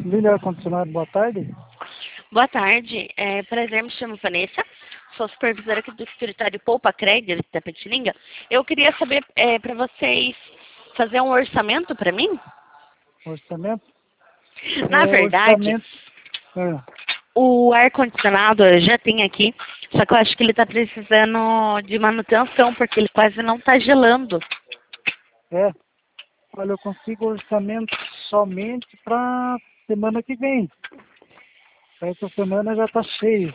Líder ar-condicionado, boa tarde. Boa tarde. Prazer, me chamo Vanessa. Sou supervisora aqui do escritório Poupa Crédito da Petininga. Eu queria saber para vocês fazer um orçamento para mim? Orçamento? Na verdade, Orçamento. o ar-condicionado eu já tem aqui, só que eu acho que ele está precisando de manutenção, porque ele quase não está gelando. É. Olha, eu consigo orçamento somente para semana que vem. Essa semana já está cheio.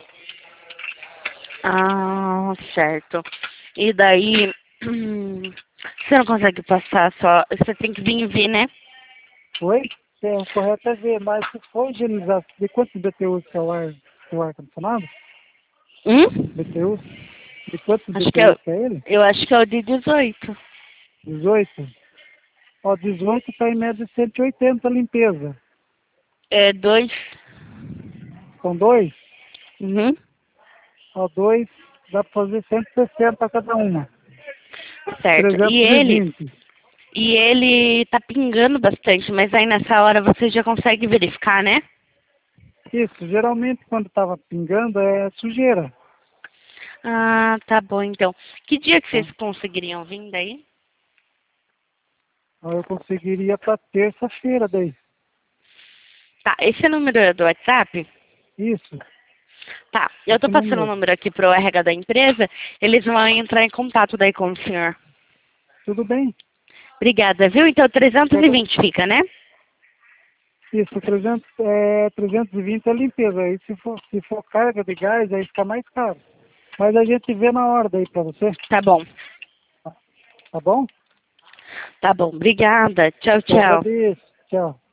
Ah, certo. E daí, você não consegue passar só, você tem que vir e ver, né? Oi? É, o correto é ver, mas se for higienizar, de quantos BTUs que é o ar-condicionado? Hum? BTUs? De quantos Acho que é, BTUs que é ele? eu acho que é o de 18. 18? Ó, 18 está em média de 180 a limpeza. É 2. São dois? Uhum. Ó, dois dá para fazer 160 cada uma. Certo. 320. E ele tá pingando bastante, mas aí nessa hora você já consegue verificar, né? Isso, geralmente quando estava pingando é sujeira. Ah, tá bom então. Que dia que Tá? vocês conseguiriam vir daí? Aí eu conseguiria para terça-feira daí. Tá, esse é o número do WhatsApp? Isso, Tá, eu tô esse passando o número. número aqui pro RH da empresa, eles vão entrar em contato daí com o senhor. Tudo bem? Obrigada, viu? Então Pega- 320 fica, né? Isso, 320 é limpeza. Aí se for carga de gás, aí fica mais caro. Mas a gente vê na hora daí para você. Tá bom. Tá bom? Tá bom, obrigada. Tchau, Eu tchau. agradeço. Tchau.